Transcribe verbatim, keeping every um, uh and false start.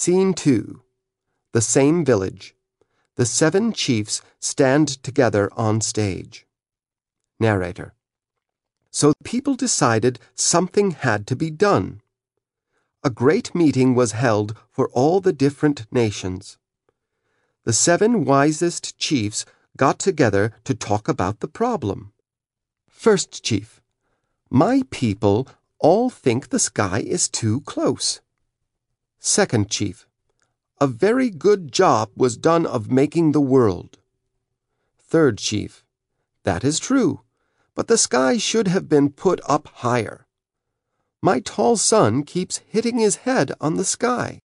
Scene two. The same village. The seven chiefs stand together on stage. Narrator. So people decided something had to be done. A great meeting was held for all the different nations. The seven wisest chiefs got together to talk about the problem. First chief. My people all think the sky is too close. Second chief. A very good job was done of making the world. Third chief. That is true, but the sky should have been put up higher. My tall son keeps hitting his head on the sky.